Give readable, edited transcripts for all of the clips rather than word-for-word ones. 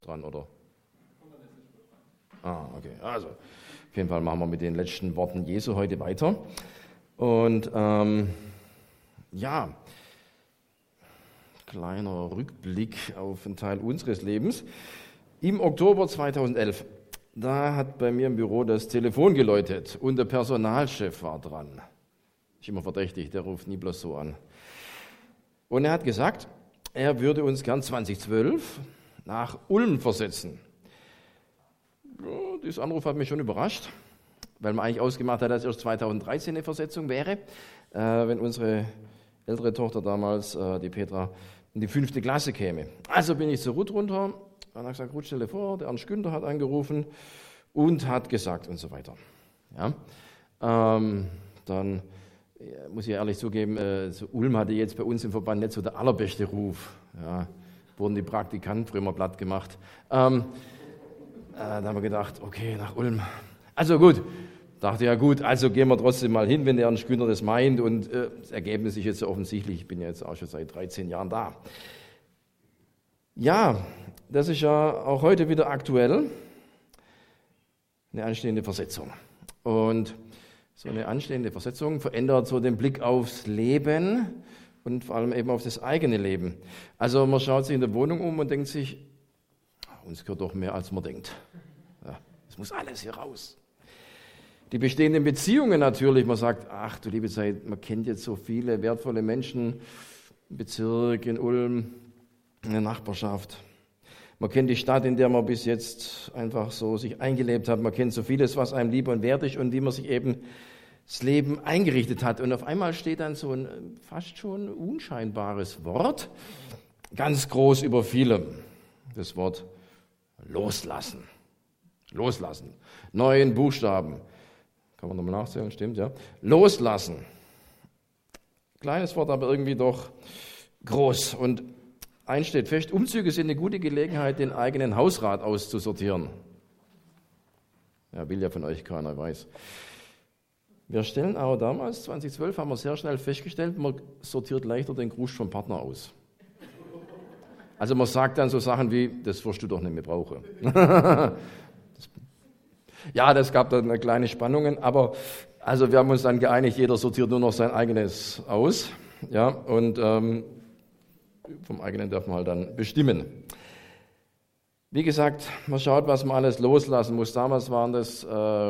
dran, oder? Okay. Also, auf jeden Fall machen wir mit den letzten Worten Jesu heute weiter. Und kleiner Rückblick auf einen Teil unseres Lebens. Im Oktober 2011, da hat bei mir im Büro das Telefon geläutet und der Personalchef war dran. Ist immer verdächtig, der ruft nie bloß so an. Und er hat gesagt, er würde uns gern 2012 nach Ulm versetzen. Ja, dieser Anruf hat mich schon überrascht, weil man eigentlich ausgemacht hat, dass erst 2013 eine Versetzung wäre, wenn unsere ältere Tochter damals, die Petra, in die 5. Klasse käme. Also bin ich zur Ruth runter, und habe gesagt, Ruth, stell dir vor, der Ernst Günther hat angerufen und hat gesagt und so weiter. Ja, dann muss ich ehrlich zugeben, so Ulm hatte jetzt bei uns im Verband nicht so der allerbeste Ruf. Ja, wurden die Praktikanten früher mal platt gemacht. Da haben wir gedacht, okay, nach Ulm. Also gut, dachte ja gut, also gehen wir trotzdem mal hin, wenn der Ernst Günther das meint. Und das Ergebnis ist jetzt so offensichtlich, ich bin ja jetzt auch schon seit 13 Jahren da. Ja, das ist ja auch heute wieder aktuell, eine anstehende Versetzung. Und so eine anstehende Versetzung verändert so den Blick aufs Leben und vor allem eben auf das eigene Leben. Also man schaut sich in der Wohnung um und denkt sich, uns gehört doch mehr, als man denkt. Ja, es muss alles hier raus. Die bestehenden Beziehungen natürlich, man sagt, ach du liebe Zeit, man kennt jetzt so viele wertvolle Menschen im Bezirk, in Ulm, in der Nachbarschaft. Man kennt die Stadt, in der man bis jetzt einfach so sich eingelebt hat. Man kennt so vieles, was einem lieb und wert ist und wie man sich eben das Leben eingerichtet hat. Und auf einmal steht dann so ein fast schon unscheinbares Wort, ganz groß über vielem. Das Wort Loslassen. Loslassen. 9 Buchstaben. Kann man nochmal nachzählen, stimmt, ja. Loslassen. Kleines Wort, aber irgendwie doch groß. Und eins steht fest, Umzüge sind eine gute Gelegenheit, den eigenen Hausrat auszusortieren. Ja, will ja von euch keiner, weiß. Wir stellen aber damals, 2012, haben wir sehr schnell festgestellt, man sortiert leichter den Grusch vom Partner aus. Also man sagt dann so Sachen wie, das wirst du doch nicht mehr brauchen. Ja, das gab dann kleine Spannungen, aber also wir haben uns dann geeinigt, jeder sortiert nur noch sein eigenes aus. Ja, und vom eigenen darf man halt dann bestimmen. Wie gesagt, man schaut, was man alles loslassen muss. Damals waren das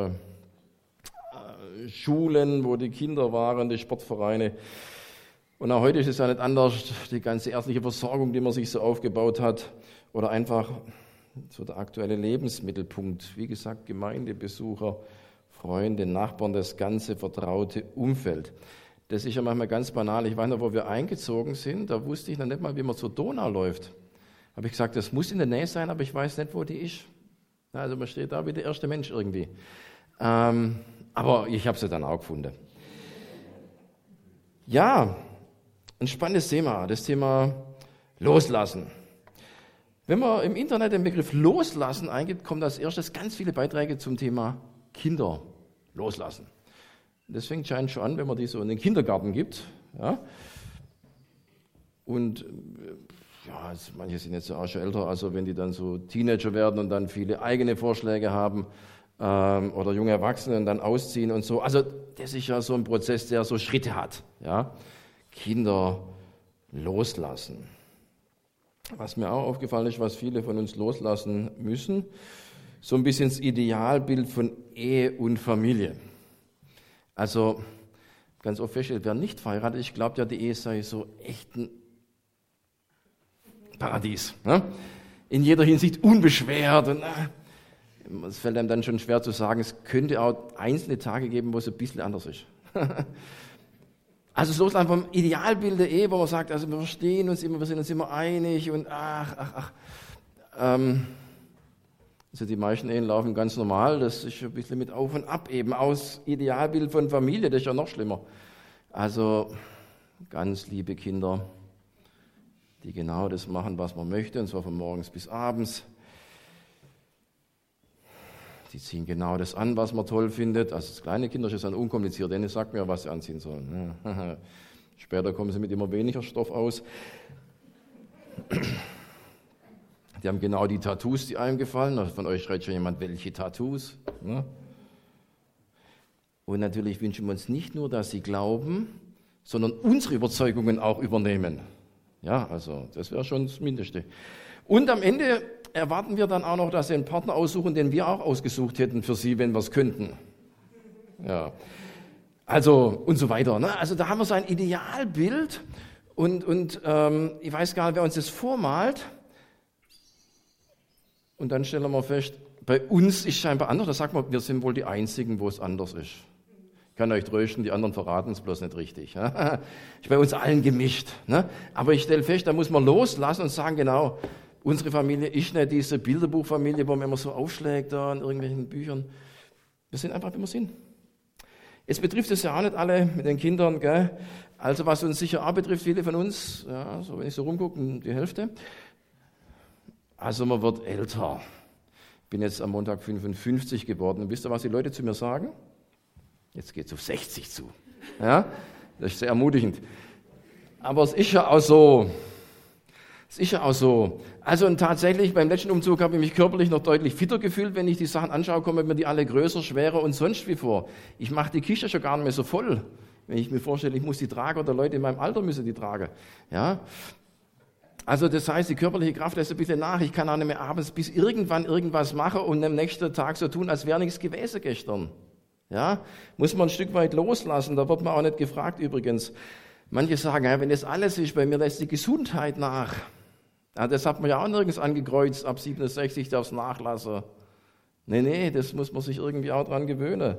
Schulen, wo die Kinder waren, die Sportvereine. Und auch heute ist es ja nicht anders, die ganze ärztliche Versorgung, die man sich so aufgebaut hat. Oder einfach so der aktuelle Lebensmittelpunkt. Wie gesagt, Gemeindebesucher, Freunde, Nachbarn, das ganze vertraute Umfeld. Das ist ja manchmal ganz banal. Ich weiß noch, wo wir eingezogen sind, da wusste ich noch nicht mal, wie man zur Donau läuft. Habe ich gesagt, das muss in der Nähe sein, aber ich weiß nicht, wo die ist. Also man steht da wie der erste Mensch irgendwie. Aber ich habe sie dann auch gefunden. Ja, ein spannendes Thema, das Thema Loslassen. Wenn man im Internet den Begriff Loslassen eingibt, kommt als erstes ganz viele Beiträge zum Thema Kinder loslassen. Das fängt schon an, wenn man die so in den Kindergarten gibt. Ja. Und ja, manche sind jetzt auch schon älter, also wenn die dann so Teenager werden und dann viele eigene Vorschläge haben oder junge Erwachsene und dann ausziehen und so. Also das ist ja so ein Prozess, der so Schritte hat. Ja. Kinder loslassen. Was mir auch aufgefallen ist, was viele von uns loslassen müssen, so ein bisschen das Idealbild von Ehe und Familie. Also ganz oft feststellt, wer nicht verheiratet ist, glaubt ja, die Ehe sei so echt ein Paradies. Ne? In jeder Hinsicht unbeschwert. Und es fällt einem dann schon schwer zu sagen, es könnte auch einzelne Tage geben, wo es ein bisschen anders ist. Also so ist einfach vom Idealbild der Ehe, wo man sagt, also wir verstehen uns immer, wir sind uns immer einig und also die meisten Ehen laufen ganz normal, das ist ein bisschen mit Auf und Ab eben, aus Idealbild von Familie, das ist ja noch schlimmer. Also ganz liebe Kinder, die genau das machen, was man möchte, und zwar von morgens bis abends. Die ziehen genau das an, was man toll findet. Also das kleine Kinder ist dann unkompliziert, denen sagt mir, was sie anziehen sollen. Später kommen sie mit immer weniger Stoff aus. Die haben genau die Tattoos, die einem gefallen. Also von euch schreit schon jemand, welche Tattoos? Ne? Und natürlich wünschen wir uns nicht nur, dass sie glauben, sondern unsere Überzeugungen auch übernehmen. Ja, also das wäre schon das Mindeste. Und am Ende erwarten wir dann auch noch, dass sie einen Partner aussuchen, den wir auch ausgesucht hätten für sie, wenn wir es könnten. Ja, also und so weiter. Ne? Also da haben wir so ein Idealbild und ich weiß gar nicht, wer uns das vormalt. Und dann stellen wir fest, bei uns ist scheinbar anders. Da sagt man, wir sind wohl die Einzigen, wo es anders ist. Ich kann euch trösten, die anderen verraten es bloß nicht richtig. Ist bei uns allen gemischt. Ne? Aber ich stelle fest, da muss man loslassen und sagen, genau, unsere Familie ist nicht diese Bilderbuchfamilie, wo man immer so aufschlägt da in irgendwelchen Büchern. Wir sind einfach, wie wir sind. Jetzt betrifft es ja auch nicht alle mit den Kindern, gell? Also was uns sicher auch betrifft, viele von uns, ja, so wenn ich so rumgucke, die Hälfte. Also man wird älter. Ich bin jetzt am Montag 55 geworden. Und wisst ihr, was die Leute zu mir sagen? Jetzt geht es auf 60 zu. Ja? Das ist sehr ermutigend. Aber es ist ja auch so. Also und tatsächlich, beim letzten Umzug habe ich mich körperlich noch deutlich fitter gefühlt. Wenn ich die Sachen anschaue, kommen mir die alle größer, schwerer und sonst wie vor. Ich mache die Kiste schon gar nicht mehr so voll. Wenn ich mir vorstelle, ich muss die tragen oder Leute in meinem Alter müssen die tragen. Ja? Also das heißt, die körperliche Kraft lässt ein bisschen nach. Ich kann auch nicht mehr abends bis irgendwann irgendwas machen und am nächsten Tag so tun, als wäre nichts gewesen gestern. Ja? Muss man ein Stück weit loslassen. Da wird man auch nicht gefragt übrigens. Manche sagen, ja, wenn das alles ist, bei mir lässt die Gesundheit nach. Ja, das hat man ja auch nirgends angekreuzt, ab 67 darf es nachlassen. Nee, das muss man sich irgendwie auch dran gewöhnen.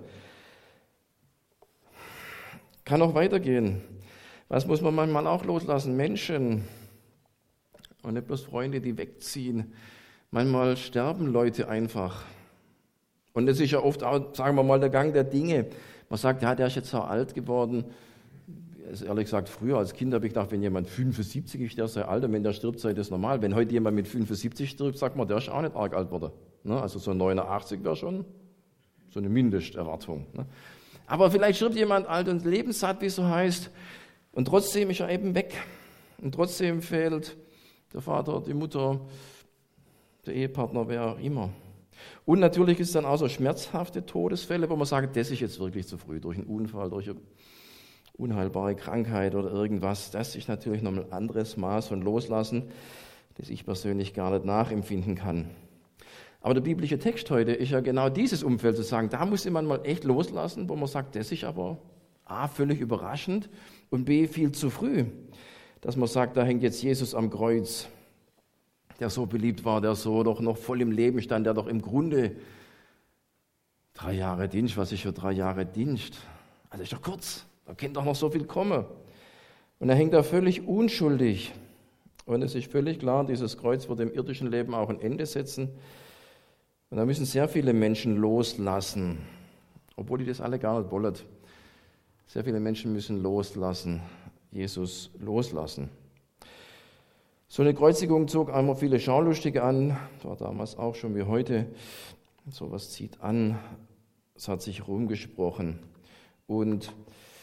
Kann auch weitergehen. Was muss man manchmal auch loslassen? Menschen. Und nicht bloß Freunde, die wegziehen. Manchmal sterben Leute einfach. Und das ist ja oft auch, sagen wir mal, der Gang der Dinge. Man sagt, ja, der ist jetzt so alt geworden. Also ehrlich gesagt, früher als Kind habe ich gedacht, wenn jemand 75 ist, der sei alt, und wenn der stirbt, sei das normal. Wenn heute jemand mit 75 stirbt, sagt man, der ist auch nicht arg alt geworden. Also so 89 wäre schon so eine Mindesterwartung. Aber vielleicht stirbt jemand alt und lebenssatt, wie es so heißt, und trotzdem ist er eben weg. Und trotzdem fehlt der Vater, die Mutter, der Ehepartner, wer auch immer. Und natürlich ist es dann auch so schmerzhafte Todesfälle, wo man sagt, das ist jetzt wirklich zu früh, durch einen Unfall, durch eine unheilbare Krankheit oder irgendwas. Das ist natürlich noch ein anderes Maß von Loslassen, das ich persönlich gar nicht nachempfinden kann. Aber der biblische Text heute ist ja genau dieses Umfeld zu sagen, da muss man mal echt loslassen, wo man sagt, das ist aber A, völlig überraschend und B, viel zu früh. Dass man sagt, da hängt jetzt Jesus am Kreuz, der so beliebt war, der so doch noch voll im Leben stand, der doch im Grunde 3 Jahre Dienst, was ist für 3 Jahre Dienst? Also ist doch kurz, da kann doch noch so viel kommen. Und er hängt da völlig unschuldig. Und es ist völlig klar, dieses Kreuz wird im irdischen Leben auch ein Ende setzen. Und da müssen sehr viele Menschen loslassen, obwohl die das alle gar nicht wollen. Sehr viele Menschen müssen loslassen, Jesus loslassen. So eine Kreuzigung zog einmal viele Schaulustige an, war damals auch schon wie heute. Sowas zieht an, es hat sich rumgesprochen. Und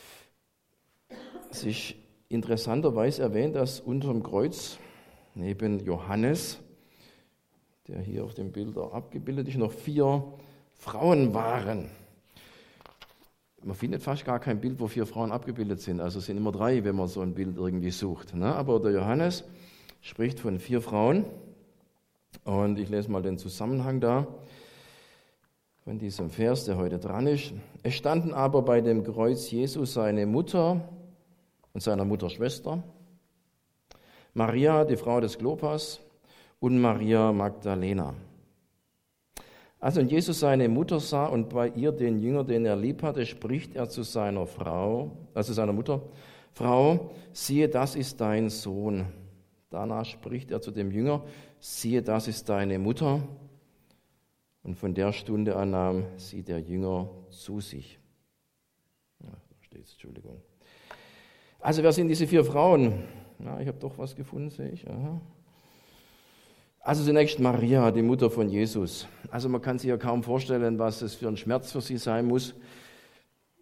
es ist interessanterweise erwähnt, dass unter dem Kreuz neben Johannes, der hier auf dem Bild auch abgebildet ist, noch 4 Frauen waren. Man findet fast gar kein Bild, wo 4 Frauen abgebildet sind. Also es sind immer 3, wenn man so ein Bild irgendwie sucht. Aber der Johannes spricht von 4 Frauen. Und ich lese mal den Zusammenhang da von diesem Vers, der heute dran ist. Es standen aber bei dem Kreuz Jesu seine Mutter und seiner Mutter Schwester, Maria, die Frau des Klopas, und Maria Magdalena. Als nun Jesus seine Mutter sah und bei ihr den Jünger, den er lieb hatte, spricht er zu seiner Frau, also seiner Mutter, Frau, siehe, das ist dein Sohn. Danach spricht er zu dem Jünger, siehe, das ist deine Mutter. Und von der Stunde an nahm sie der Jünger zu sich. Ja, da steht's, Entschuldigung. Also wer sind diese 4 Frauen? Ja, ich habe doch was gefunden, sehe ich. Aha. Also zunächst Maria, die Mutter von Jesus. Also man kann sich ja kaum vorstellen, was es für ein Schmerz für sie sein muss,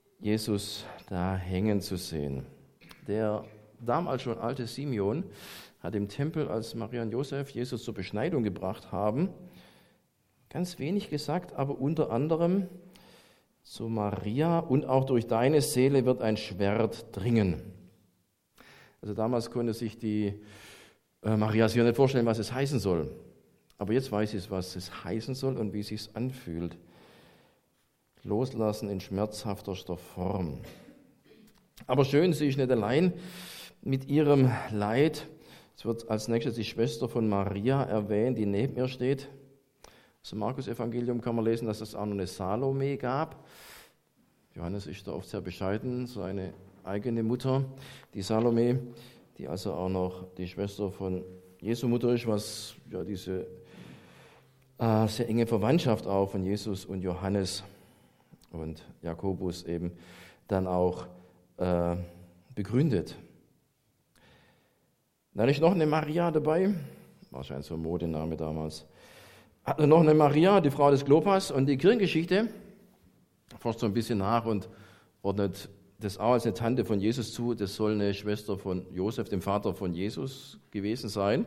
Jesus da hängen zu sehen. Der damals schon alte Simeon hat im Tempel, als Maria und Josef Jesus zur Beschneidung gebracht haben, ganz wenig gesagt, aber unter anderem zu Maria: und auch durch deine Seele wird ein Schwert dringen. Also damals konnte sich die Maria sich nicht vorstellen, was es heißen soll. Aber jetzt weiß sie, was es heißen soll und wie es sich anfühlt. Loslassen in schmerzhafterster Form. Aber schön, sie ist nicht allein mit ihrem Leid. Es wird als nächstes die Schwester von Maria erwähnt, die neben ihr steht. Aus dem Markus-Evangelium kann man lesen, dass es auch noch eine Salome gab. Johannes ist da oft sehr bescheiden, seine eigene Mutter, die Salome, die also auch noch die Schwester von Jesu Mutter ist, was ja diese sehr enge Verwandtschaft auch von Jesus und Johannes und Jakobus eben dann auch begründet. Dann ist noch eine Maria dabei, wahrscheinlich so ein Modename damals. Also noch eine Maria, die Frau des Klopas, und die Kirchengeschichte forscht so ein bisschen nach und ordnet das auch als eine Tante von Jesus zu. Das soll eine Schwester von Josef, dem Vater von Jesus, gewesen sein.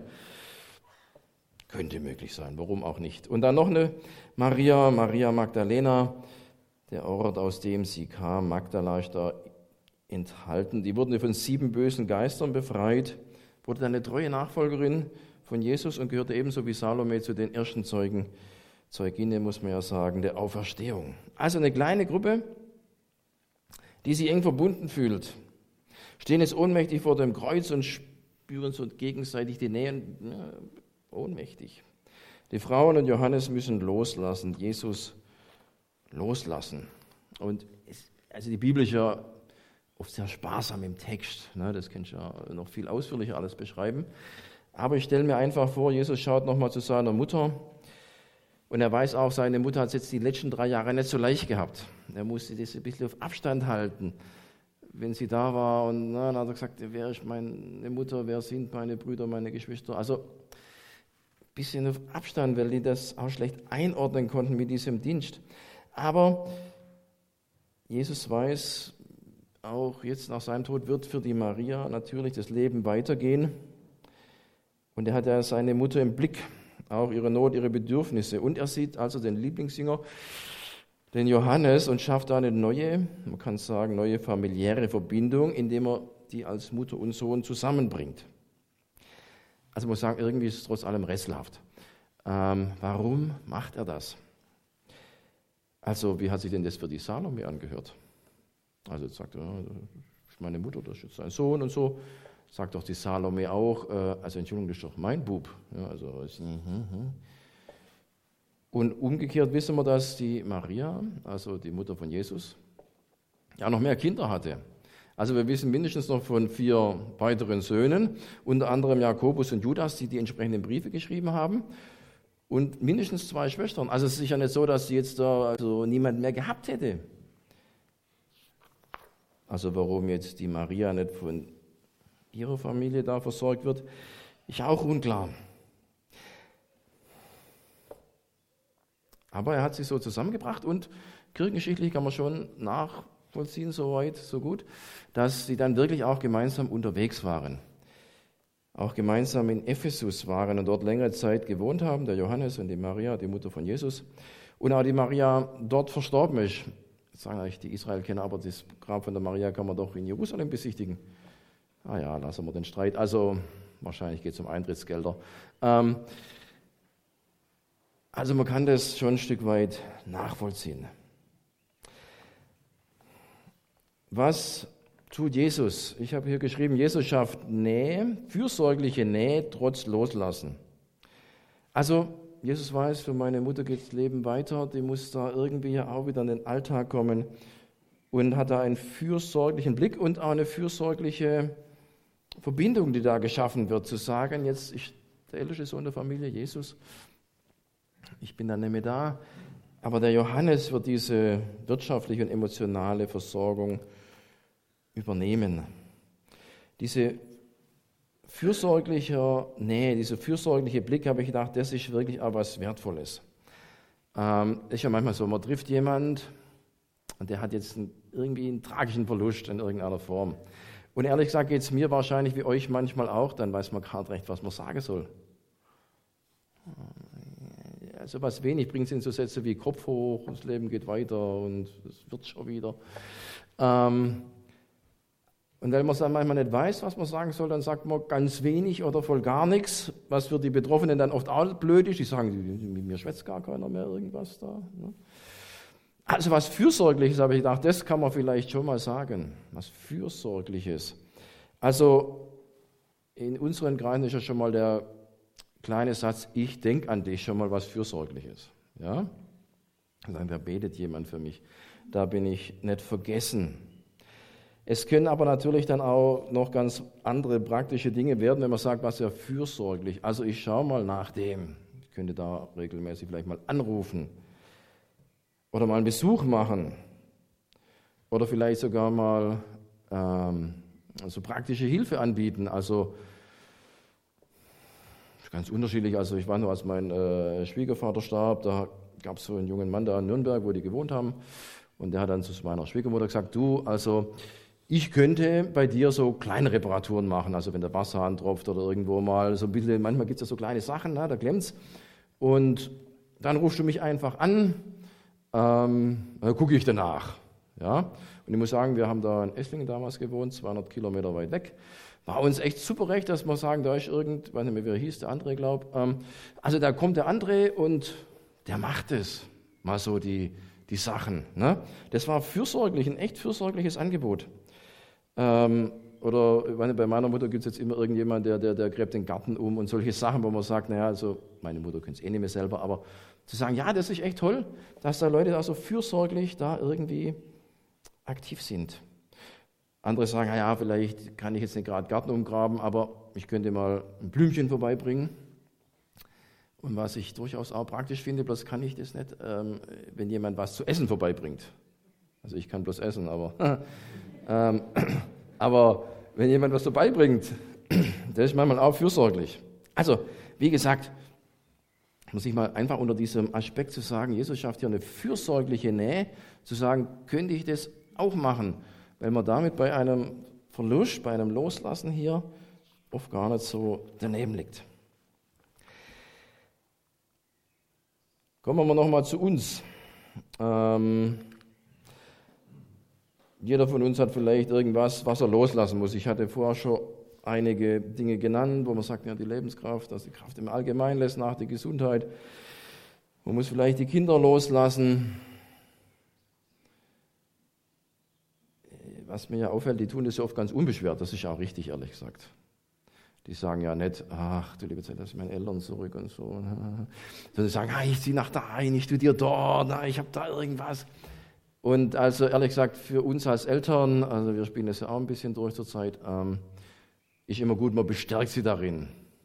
Könnte möglich sein, warum auch nicht. Und dann noch eine Maria, Maria Magdalena, der Ort, aus dem sie kam, Magdala ist da enthalten. Die wurde von 7 bösen Geistern befreit, wurde dann eine treue Nachfolgerin von Jesus und gehörte ebenso wie Salome zu den ersten Zeuginnen, muss man ja sagen, der Auferstehung. Also eine kleine Gruppe, die sich eng verbunden fühlt, stehen jetzt ohnmächtig vor dem Kreuz und spüren so gegenseitig die Nähe. Ja, ohnmächtig. Die Frauen und Johannes müssen loslassen, Jesus loslassen. Und also die Bibel ist ja oft sehr sparsam im Text. Ne? Das kannst du ja noch viel ausführlicher alles beschreiben. Aber ich stelle mir einfach vor, Jesus schaut nochmal zu seiner Mutter und er weiß auch, seine Mutter hat es jetzt die letzten 3 Jahre nicht so leicht gehabt. Er musste das ein bisschen auf Abstand halten, wenn sie da war. Und dann hat er gesagt, wer ist meine Mutter, wer sind meine Brüder, meine Geschwister? Also ein bisschen auf Abstand, weil die das auch schlecht einordnen konnten mit diesem Dienst. Aber Jesus weiß, auch jetzt nach seinem Tod wird für die Maria natürlich das Leben weitergehen. Und er hat ja seine Mutter im Blick, auch ihre Not, ihre Bedürfnisse. Und er sieht also den Lieblingsjünger, den Johannes, und schafft da eine neue, man kann sagen, neue familiäre Verbindung, indem er die als Mutter und Sohn zusammenbringt. Also man muss sagen, irgendwie ist es trotz allem rätselhaft. Warum macht er das? Also wie hat sich denn das für die Salome angehört? Also jetzt sagt er, das ist meine Mutter, das ist jetzt sein Sohn und so. Sagt doch die Salome auch, also Entschuldigung, das ist doch mein Bub. Ja, also, und umgekehrt wissen wir, dass die Maria, also die Mutter von Jesus, ja noch mehr Kinder hatte. Also wir wissen mindestens noch von 4 weiteren Söhnen, unter anderem Jakobus und Judas, die die entsprechenden Briefe geschrieben haben, und mindestens 2 Schwestern. Also es ist sicher nicht so, dass sie jetzt da also niemand mehr gehabt hätte. Also warum jetzt die Maria nicht von ihrer Familie da versorgt wird, ist auch unklar. Aber er hat sie so zusammengebracht und kirchengeschichtlich kann man schon nachvollziehen, so weit, so gut, dass sie dann wirklich auch gemeinsam unterwegs waren. Auch gemeinsam in Ephesus waren und dort längere Zeit gewohnt haben, der Johannes und die Maria, die Mutter von Jesus. Und auch die Maria dort verstorben ist. Das sagen eigentlich die Israel-Kenner, aber das Grab von der Maria kann man doch in Jerusalem besichtigen. Ah ja, lassen wir den Streit. Also wahrscheinlich geht es um Eintrittsgelder. Also man kann das schon ein Stück weit nachvollziehen. Was tut Jesus? Ich habe hier geschrieben, Jesus schafft Nähe, fürsorgliche Nähe trotz Loslassen. Also Jesus weiß, für meine Mutter geht das Leben weiter, die muss da irgendwie auch wieder in den Alltag kommen und hat da einen fürsorglichen Blick und auch eine fürsorgliche Verbindung, die da geschaffen wird, zu sagen, jetzt ist der älteste Sohn der Familie, Jesus, ich bin dann nicht mehr da, aber der Johannes wird diese wirtschaftliche und emotionale Versorgung übernehmen. Diese fürsorgliche Nähe, dieser fürsorgliche Blick, habe ich gedacht, das ist wirklich auch was Wertvolles. Ist ja manchmal so, man trifft jemanden und der hat jetzt irgendwie einen tragischen Verlust in irgendeiner Form. Und ehrlich gesagt geht es mir wahrscheinlich wie euch manchmal auch, dann weiß man gar nicht recht, was man sagen soll. Also was wenig bringt sind so Sätze wie Kopf hoch, das Leben geht weiter und es wird schon wieder. Und wenn man dann manchmal nicht weiß, was man sagen soll, dann sagt man ganz wenig oder voll gar nichts, was für die Betroffenen dann oft auch blöd ist. Die sagen, mit mir schwätzt gar keiner mehr irgendwas da. Also was Fürsorgliches, habe ich gedacht, das kann man vielleicht schon mal sagen. Was Fürsorgliches. Also in unseren Kreisen ist ja schon mal der kleine Satz, ich denke an dich, schon mal was Fürsorgliches. Ja? Also, da betet jemand für mich. Da bin ich nicht vergessen. Es können aber natürlich dann auch noch ganz andere praktische Dinge werden, wenn man sagt, was ja fürsorglich. Also ich schaue mal nach dem. Ich könnte da regelmäßig vielleicht mal anrufen oder mal einen Besuch machen oder vielleicht sogar mal so praktische Hilfe anbieten. Also ganz unterschiedlich. Also ich war nur, als mein Schwiegervater starb, da gab es so einen jungen Mann da in Nürnberg, wo die gewohnt haben. Und der hat dann zu meiner Schwiegermutter gesagt, du, also ich könnte bei dir so kleine Reparaturen machen, also wenn der Wasserhahn tropft oder irgendwo mal so ein bisschen, manchmal gibt es ja so kleine Sachen, da klemmt's. Und dann rufst du mich einfach an, dann gucke ich danach. Ja? Und ich muss sagen, wir haben da in Esslingen damals gewohnt, 200 Kilometer weit weg. War uns echt super recht, dass wir sagen, da ist ich weiß nicht mehr, wie er hieß, der André, glaube ich. Also da kommt der André und der macht es, mal so die Sachen. Ne? Das war fürsorglich, ein echt fürsorgliches Angebot. Oder bei meiner Mutter gibt es jetzt immer irgendjemand, der gräbt den Garten um und solche Sachen, wo man sagt, naja, also meine Mutter könnte es nicht mehr selber, aber zu sagen, ja, das ist echt toll, dass da Leute da so fürsorglich da irgendwie aktiv sind. Andere sagen, naja, vielleicht kann ich jetzt nicht gerade Garten umgraben, aber ich könnte mal ein Blümchen vorbeibringen. Und was ich durchaus auch praktisch finde, bloß kann ich das nicht, wenn jemand was zu essen vorbeibringt. Also ich kann bloß essen, aber wenn jemand was vorbeibringt, das ist manchmal auch fürsorglich. Also, wie gesagt, muss ich mal einfach unter diesem Aspekt zu sagen, Jesus schafft hier eine fürsorgliche Nähe, zu sagen, könnte ich das auch machen, weil man damit bei einem Verlust, bei einem Loslassen hier oft gar nicht so daneben liegt. Kommen wir nochmal zu uns. Jeder von uns hat vielleicht irgendwas, was er loslassen muss. Ich hatte vorher schon einige Dinge genannt, wo man sagt, ja, die Lebenskraft, dass die Kraft im Allgemeinen lässt nach der Gesundheit. Man muss vielleicht die Kinder loslassen. Was mir ja auffällt, die tun das ja oft ganz unbeschwert. Das ist auch richtig, ehrlich gesagt. Die sagen ja nicht, ach, du liebe Zeit, lass meine Eltern zurück und so. Sondern die sagen, ich ziehe nach dahin, ich studiere dort, ich habe da irgendwas. Und also ehrlich gesagt, für uns als Eltern, also wir spielen das ja auch ein bisschen durch zur Zeit, ist immer gut, man bestärkt sie darin.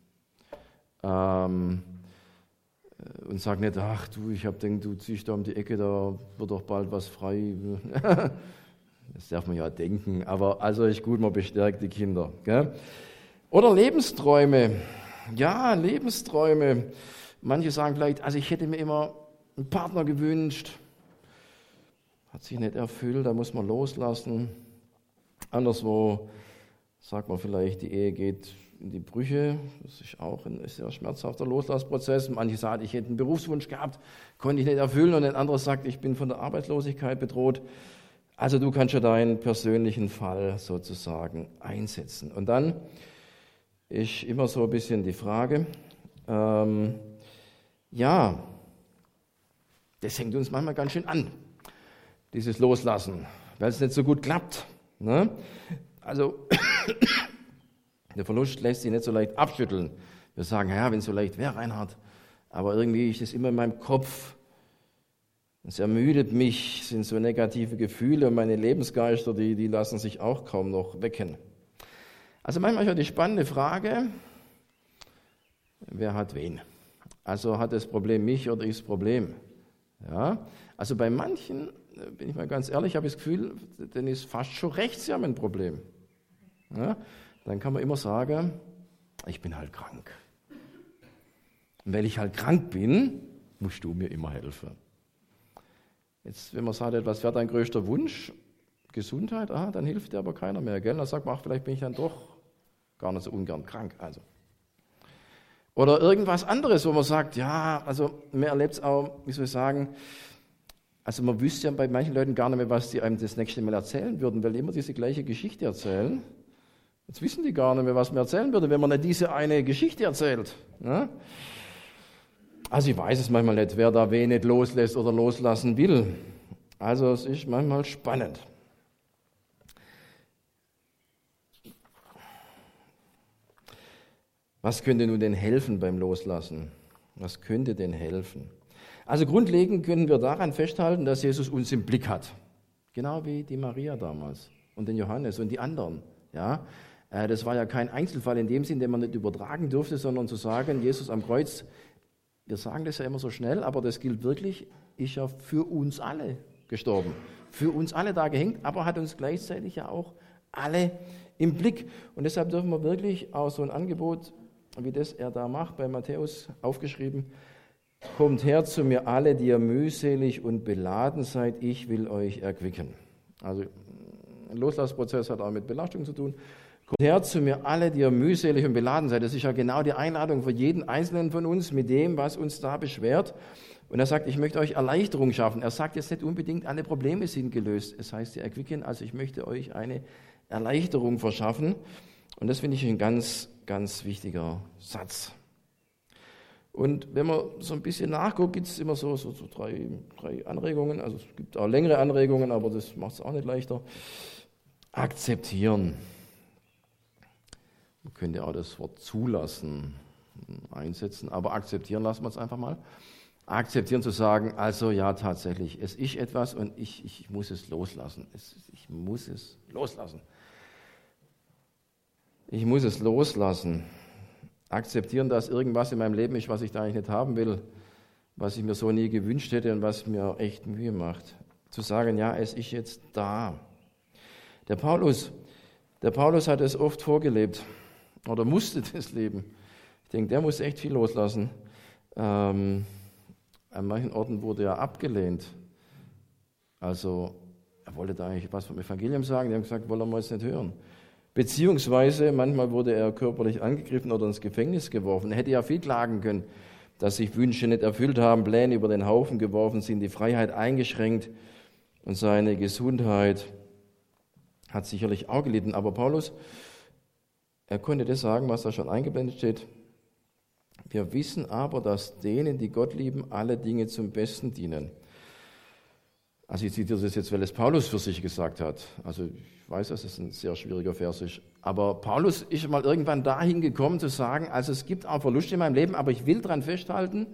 Und sagt nicht, ach du, ich habe gedacht, du ziehst da um die Ecke, da wird doch bald was frei. Das darf man ja denken, aber also ist gut, man bestärkt die Kinder. Gell? Oder Lebensträume. Ja, Lebensträume. Manche sagen vielleicht, also ich hätte mir immer einen Partner gewünscht. Hat sich nicht erfüllt, da muss man loslassen. Anderswo sagt man vielleicht, die Ehe geht in die Brüche. Das ist auch ein sehr schmerzhafter Loslassprozess. Manche sagen, ich hätte einen Berufswunsch gehabt, konnte ich nicht erfüllen. Und ein anderer sagt, ich bin von der Arbeitslosigkeit bedroht. Also du kannst ja deinen persönlichen Fall sozusagen einsetzen. Und dann ist immer so ein bisschen die Frage, ja, das hängt uns manchmal ganz schön an, dieses Loslassen, weil es nicht so gut klappt. Ne? Also der Verlust lässt sich nicht so leicht abschütteln. Wir sagen, ja, wenn es so leicht wäre, Reinhard, aber irgendwie ist das immer in meinem Kopf. Es ermüdet mich, sind so negative Gefühle und meine Lebensgeister, die lassen sich auch kaum noch wecken. Also manchmal ist ja die spannende Frage, wer hat wen? Also hat das Problem mich oder ich das Problem? Ja? Also bei manchen, bin ich mal ganz ehrlich, habe ich das Gefühl, denen ist fast schon recht, sie haben ein Problem. Ja? Dann kann man immer sagen, ich bin halt krank. Und weil ich halt krank bin, musst du mir immer helfen. Jetzt, wenn man sagt, was wäre dein größter Wunsch, Gesundheit, dann hilft dir aber keiner mehr, gell? Dann sagt man, vielleicht bin ich dann doch gar nicht so ungern krank. Also. Oder irgendwas anderes, wo man sagt, ja, also man erlebt es auch, wie soll ich sagen, also man wüsste ja bei manchen Leuten gar nicht mehr, was die einem das nächste Mal erzählen würden, weil die immer diese gleiche Geschichte erzählen. Jetzt wissen die gar nicht mehr, was man erzählen würde, wenn man nicht diese eine Geschichte erzählt. Ne? Also ich weiß es manchmal nicht, wer da wen nicht loslässt oder loslassen will. Also es ist manchmal spannend. Was könnte nun denn helfen beim Loslassen? Was könnte denn helfen? Also grundlegend können wir daran festhalten, dass Jesus uns im Blick hat. Genau wie die Maria damals und den Johannes und die anderen. Ja? Das war ja kein Einzelfall in dem Sinn, den man nicht übertragen durfte, sondern zu sagen, Jesus am Kreuz, wir sagen das ja immer so schnell, aber das gilt wirklich, ist ja für uns alle gestorben. Für uns alle da gehängt, aber hat uns gleichzeitig ja auch alle im Blick. Und deshalb dürfen wir wirklich auch so ein Angebot, wie das er da macht, bei Matthäus aufgeschrieben, kommt her zu mir alle, die ihr mühselig und beladen seid, ich will euch erquicken. Also ein Loslassprozess hat auch mit Belastung zu tun. Kommt her zu mir alle, die ihr mühselig und beladen seid. Das ist ja genau die Einladung für jeden Einzelnen von uns mit dem, was uns da beschwert. Und er sagt, ich möchte euch Erleichterung schaffen. Er sagt jetzt nicht unbedingt, alle Probleme sind gelöst. Es heißt, erquicken, also ich möchte euch eine Erleichterung verschaffen. Und das finde ich ein ganz, ganz wichtiger Satz. Und wenn man so ein bisschen nachguckt, gibt es immer so drei Anregungen. Also es gibt auch längere Anregungen, aber das macht es auch nicht leichter. Akzeptieren. Man könnte auch das Wort zulassen einsetzen, aber akzeptieren lassen wir es einfach mal. Akzeptieren zu sagen, also ja tatsächlich, es ist etwas und ich muss es loslassen. Ich muss es loslassen. Ich muss es loslassen. Akzeptieren, dass irgendwas in meinem Leben ist, was ich da eigentlich nicht haben will, was ich mir so nie gewünscht hätte und was mir echt Mühe macht. Zu sagen, ja, es ist jetzt da. Der Paulus hat es oft vorgelebt oder musste das leben. Ich denke, der muss echt viel loslassen. An manchen Orten wurde er abgelehnt. Also er wollte da eigentlich was vom Evangelium sagen, die haben gesagt, wollen wir jetzt nicht hören. Beziehungsweise manchmal wurde er körperlich angegriffen oder ins Gefängnis geworfen. Er hätte ja viel klagen können, dass sich Wünsche nicht erfüllt haben, Pläne über den Haufen geworfen sind, die Freiheit eingeschränkt und seine Gesundheit hat sicherlich auch gelitten. Aber Paulus, er konnte das sagen, was da schon eingeblendet steht. Wir wissen aber, dass denen, die Gott lieben, alle Dinge zum Besten dienen. Also ich zitiere das jetzt, weil es Paulus für sich gesagt hat. Also ich weiß, dass es ein sehr schwieriger Vers ist. Aber Paulus ist mal irgendwann dahin gekommen zu sagen, also es gibt auch Verluste in meinem Leben, aber ich will daran festhalten,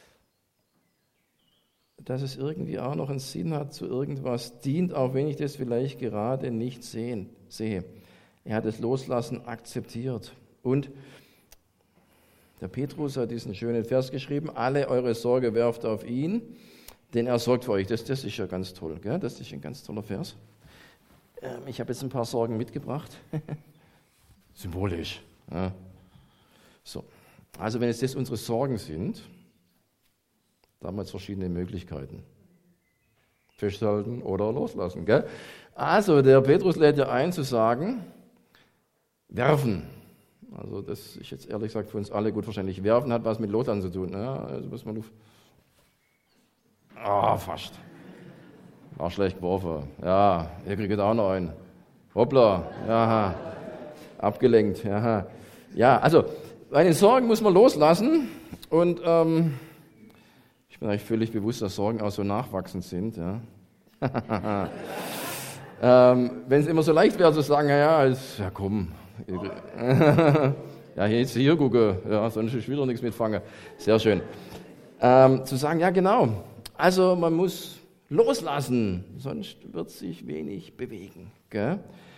dass es irgendwie auch noch einen Sinn hat, zu irgendwas dient, auch wenn ich das vielleicht gerade nicht sehe. Er hat das Loslassen akzeptiert. Und der Petrus hat diesen schönen Vers geschrieben, alle eure Sorge werft auf ihn, denn er sorgt für euch. Das ist ja ganz toll, gell? Das ist ein ganz toller Vers. Ich habe jetzt ein paar Sorgen mitgebracht. Symbolisch. Ja. So. Also wenn es das unsere Sorgen sind, da haben wir jetzt verschiedene Möglichkeiten. Festhalten oder loslassen. Gell? Also der Petrus lädt ja ein zu sagen, werfen. Also das ist jetzt ehrlich gesagt für uns alle gut verständlich. Werfen hat was mit Loslassen zu tun. Ja, also muss man fast. War schlecht geworfen. Ja, ihr kriegt auch noch einen. Hoppla. Ja, abgelenkt. Ja, also bei den Sorgen muss man loslassen. Und ich bin eigentlich völlig bewusst, dass Sorgen auch so nachwachsend sind. Ja. Wenn es immer so leicht wäre zu sagen, ja komm. Ja, jetzt hier gucke. Ja, sonst ist wieder nichts mitfangen. Sehr schön. Zu sagen, ja genau. Also man muss loslassen, sonst wird sich wenig bewegen. Gell?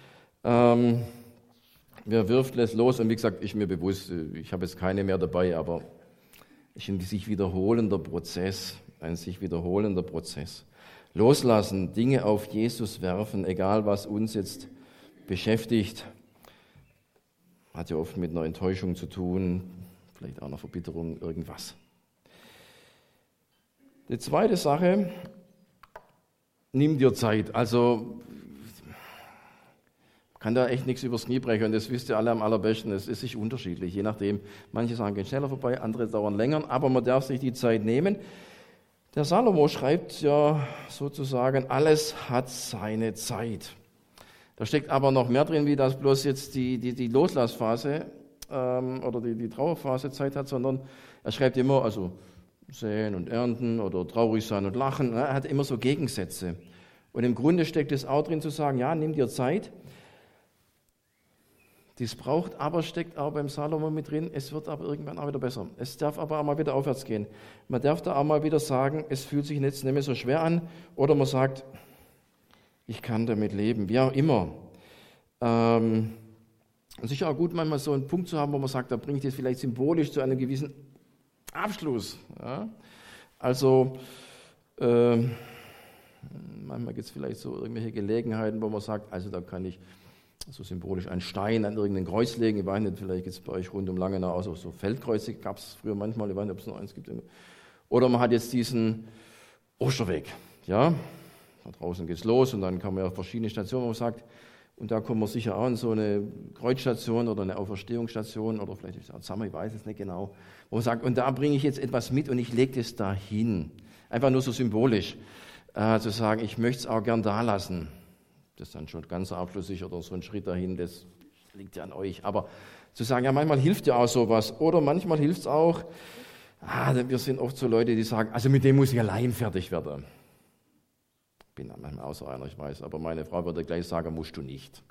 Wer wirft, lässt los. Und wie gesagt, ist mir bewusst, ich habe jetzt keine mehr dabei, aber es ist ein sich wiederholender Prozess. Ein sich wiederholender Prozess. Loslassen, Dinge auf Jesus werfen, egal was uns jetzt beschäftigt. Hat ja oft mit einer Enttäuschung zu tun, vielleicht auch einer Verbitterung, irgendwas. Die zweite Sache, nimm dir Zeit. Also kann da echt nichts übers Knie brechen und das wisst ihr alle am allerbesten, es ist sich unterschiedlich, je nachdem. Manche sagen, gehen schneller vorbei, andere dauern länger, aber man darf sich die Zeit nehmen. Der Salomo schreibt ja sozusagen, alles hat seine Zeit. Da steckt aber noch mehr drin, wie das bloß jetzt die Loslassphase oder die Trauerphase Zeit hat, sondern er schreibt immer, also säen und ernten oder traurig sein und lachen, er hat immer so Gegensätze. Und im Grunde steckt es auch drin zu sagen, ja, nimm dir Zeit. Dies braucht aber, steckt auch beim Salomo mit drin, es wird aber irgendwann auch wieder besser. Es darf aber auch mal wieder aufwärts gehen. Man darf da auch mal wieder sagen, es fühlt sich jetzt nicht mehr so schwer an. Oder man sagt, ich kann damit leben, wie auch immer. Und sicher auch gut, manchmal so einen Punkt zu haben, wo man sagt, da bringe ich das vielleicht symbolisch zu einem gewissen Abschluss. Ja? Also, manchmal gibt es vielleicht so irgendwelche Gelegenheiten, wo man sagt, also da kann ich so symbolisch einen Stein an irgendein Kreuz legen. Ich weiß nicht, vielleicht gibt es bei euch rund um Langenau auch so Feldkreuze, gab es früher manchmal, ich weiß nicht, ob es noch eins gibt. Oder man hat jetzt diesen Osterweg. Ja? Da draußen geht es los und dann kann man ja auf verschiedene Stationen, wo man sagt, und da kommen wir sicher auch an so eine Kreuzstation oder eine Auferstehungsstation oder vielleicht ist es auch zusammen, ich weiß es nicht genau, wo man sagt, und da bringe ich jetzt etwas mit und ich lege das da hin. Einfach nur so symbolisch zu sagen, ich möchte es auch gern da lassen. Das ist dann schon ganz abschlüssig oder so ein Schritt dahin, das liegt ja an euch. Aber zu sagen, ja, manchmal hilft ja auch sowas. Oder manchmal hilft es auch, wir sind oft so Leute, die sagen, also mit dem muss ich allein fertig werden. Ich bin dann manchmal auch so einer, ich weiß, aber meine Frau würde gleich sagen, musst du nicht.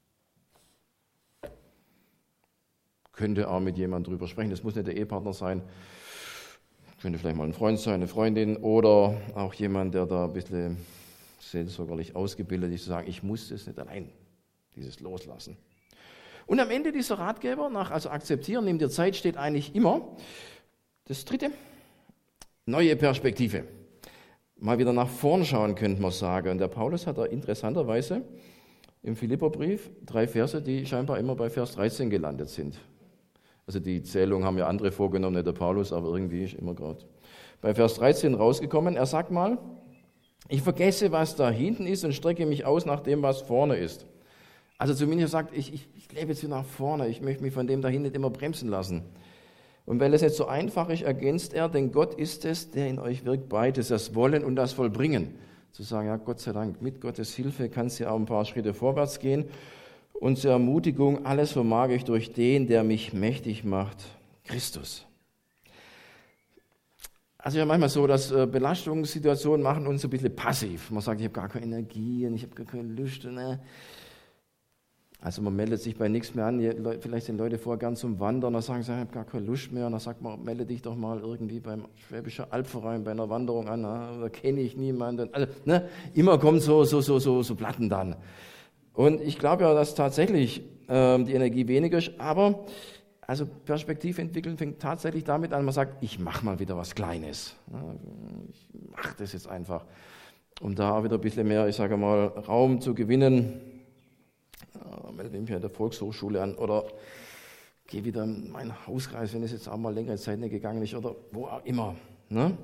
Könnte auch mit jemandem drüber sprechen, das muss nicht der Ehepartner sein. Könnte vielleicht mal ein Freund sein, eine Freundin oder auch jemand, der da ein bisschen seelsorgerlich ausgebildet ist, zu sagen, ich muss das nicht allein, dieses Loslassen. Und am Ende dieser Ratgeber, also akzeptieren, nimm dir Zeit, steht eigentlich immer das Dritte, neue Perspektive. Mal wieder nach vorn schauen, könnte man sagen. Und der Paulus hat da interessanterweise im Philipperbrief 3 Verse, die scheinbar immer bei Vers 13 gelandet sind. Also die Zählung haben ja andere vorgenommen, nicht der Paulus, aber irgendwie ist immer gerade bei Vers 13 rausgekommen. Er sagt mal, ich vergesse, was da hinten ist und strecke mich aus nach dem, was vorne ist. Also zumindest sagt, ich lebe jetzt wieder nach vorne, ich möchte mich von dem da hinten nicht immer bremsen lassen. Und weil es nicht so einfach ist, ergänzt er, denn Gott ist es, der in euch wirkt, beides, das Wollen und das Vollbringen. Zu sagen, ja, Gott sei Dank, mit Gottes Hilfe kannst du ja auch ein paar Schritte vorwärts gehen. Und zur Ermutigung, alles vermag ich durch den, der mich mächtig macht, Christus. Also ja manchmal so, dass Belastungssituationen machen uns ein bisschen passiv. Man sagt, ich habe gar keine Energie und ich habe gar keine Lust. Ne? Also man meldet sich bei nichts mehr an. Vielleicht sind Leute vorher gern zum Wandern, dann sagen sie, ich habe gar keine Lust mehr. Und dann sagt man, melde dich doch mal irgendwie beim Schwäbischen Albverein bei einer Wanderung an. Da kenne ich niemanden. Also, ne? Immer kommen so Platten dann. Und ich glaube ja, dass tatsächlich die Energie weniger ist, aber also Perspektive entwickeln fängt tatsächlich damit an, man sagt, ich mache mal wieder was Kleines. Ich mache das jetzt einfach, um da auch wieder ein bisschen mehr, ich sage mal, Raum zu gewinnen. Melde mich in der Volkshochschule an oder gehe wieder in meinen Hauskreis, wenn es jetzt auch mal längere Zeit nicht gegangen ist oder wo auch immer. Ne?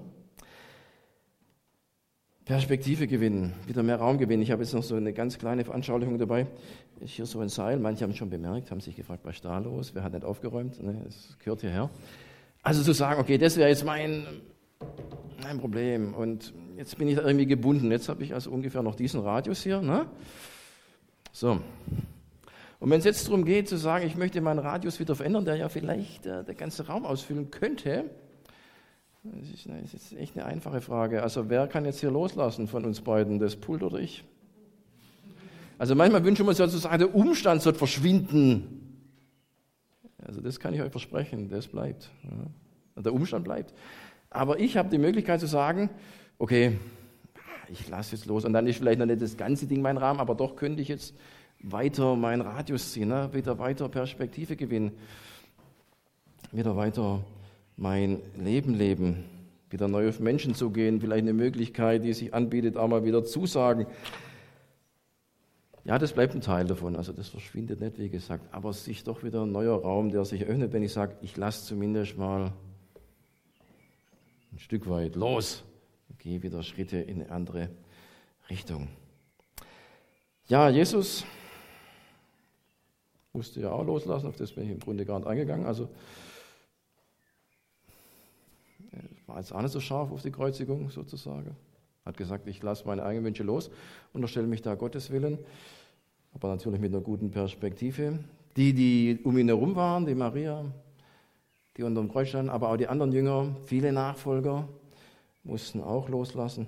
Perspektive gewinnen, wieder mehr Raum gewinnen. Ich habe jetzt noch so eine ganz kleine Veranschaulichung dabei. Ist hier so ein Seil, manche haben es schon bemerkt, haben sich gefragt, was ist da los? Wer hat nicht aufgeräumt? Ne, es gehört hierher. Also zu sagen, okay, das wäre jetzt mein Problem und jetzt bin ich da irgendwie gebunden. Jetzt habe ich also ungefähr noch diesen Radius hier. Ne? So. Und wenn es jetzt darum geht, zu sagen, ich möchte meinen Radius wieder verändern, der ja vielleicht der ganze Raum ausfüllen könnte, das ist echt eine einfache Frage. Also wer kann jetzt hier loslassen von uns beiden, das Pult oder ich? Also manchmal wünschen wir uns ja sozusagen, der Umstand soll verschwinden. Also das kann ich euch versprechen, das bleibt. Ja. Der Umstand bleibt. Aber ich habe die Möglichkeit zu sagen, okay, ich lasse jetzt los. Und dann ist vielleicht noch nicht das ganze Ding mein Rahmen, aber doch könnte ich jetzt weiter meinen Radius ziehen, ne? Wieder weiter Perspektive gewinnen, wieder weiter mein Leben leben, wieder neu auf Menschen zu gehen, vielleicht eine Möglichkeit, die sich anbietet, auch mal wieder zusagen. Ja, das bleibt ein Teil davon, also das verschwindet nicht, wie gesagt, aber es ist doch wieder ein neuer Raum, der sich öffnet, wenn ich sage, ich lasse zumindest mal ein Stück weit los und gehe wieder Schritte in eine andere Richtung. Ja, Jesus musste ja auch loslassen, auf das bin ich im Grunde gar nicht eingegangen. Also er war jetzt auch nicht so scharf auf die Kreuzigung sozusagen. Hat gesagt, ich lasse meine eigenen Wünsche los, unterstelle mich da Gottes Willen, aber natürlich mit einer guten Perspektive. Die um ihn herum waren, die Maria, die unter dem Kreuz standen, aber auch die anderen Jünger, viele Nachfolger, mussten auch loslassen.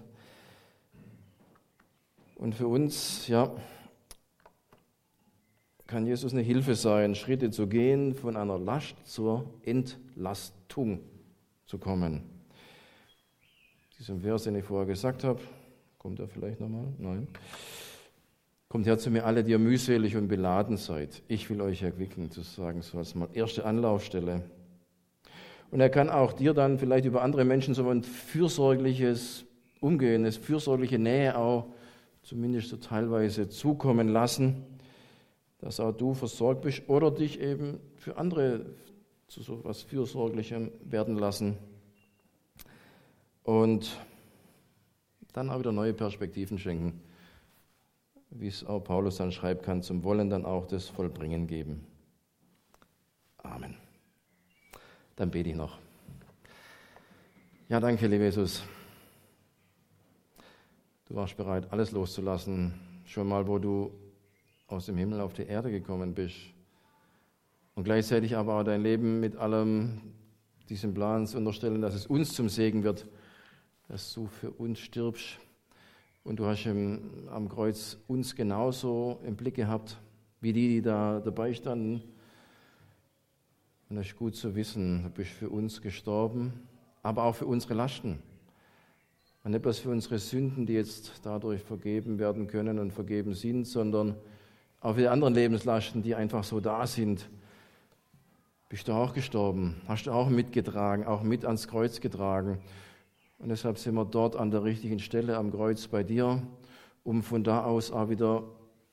Und für uns, ja, kann Jesus eine Hilfe sein, Schritte zu gehen, von einer Last zur Entlastung zu kommen. Diesem Vers, den ich vorher gesagt habe, kommt er vielleicht nochmal? Nein. Kommt her zu mir alle, die ihr mühselig und beladen seid. Ich will euch erquicken, zu sagen, so als mal erste Anlaufstelle. Und er kann auch dir dann vielleicht über andere Menschen so ein fürsorgliches Umgehen, eine fürsorgliche Nähe auch zumindest so teilweise zukommen lassen, dass auch du versorgt bist oder dich eben für andere zu so etwas Fürsorglichem werden lassen. Und dann auch wieder neue Perspektiven schenken, wie es auch Paulus dann schreibt, kann zum Wollen dann auch das Vollbringen geben. Amen. Dann bete ich noch. Ja, danke, lieber Jesus. Du warst bereit, alles loszulassen, schon mal, wo du aus dem Himmel auf die Erde gekommen bist. Und gleichzeitig aber auch dein Leben mit allem diesem Plan zu unterstellen, dass es uns zum Segen wird, dass du für uns stirbst. Und du hast am Kreuz uns genauso im Blick gehabt, wie die da dabei standen. Und es ist gut zu wissen, du bist für uns gestorben, aber auch für unsere Lasten. Und nicht bloß für unsere Sünden, die jetzt dadurch vergeben werden können und vergeben sind, sondern auch für die anderen Lebenslasten, die einfach so da sind. Bist du auch gestorben, hast du auch mitgetragen, auch mit ans Kreuz getragen. Und deshalb sind wir dort an der richtigen Stelle am Kreuz bei dir, um von da aus auch wieder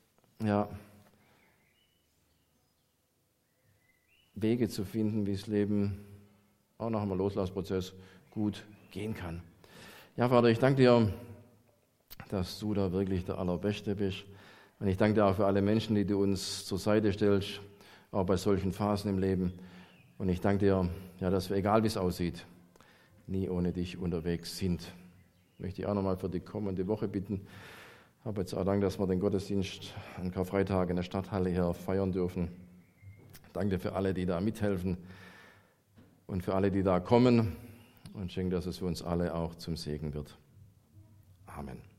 Wege zu finden, wie das Leben auch nach einem Loslassprozess gut gehen kann. Ja, Vater, ich danke dir, dass du da wirklich der Allerbeste bist. Und ich danke dir auch für alle Menschen, die du uns zur Seite stellst, auch bei solchen Phasen im Leben. Und ich danke dir, ja, dass wir, egal wie es aussieht, nie ohne dich unterwegs sind. Ich möchte dich auch nochmal für die kommende Woche bitten. Ich habe jetzt auch Dank, dass wir den Gottesdienst an Karfreitag in der Stadthalle hier feiern dürfen. Danke für alle, die da mithelfen und für alle, die da kommen. Und schenke, dass es für uns alle auch zum Segen wird. Amen.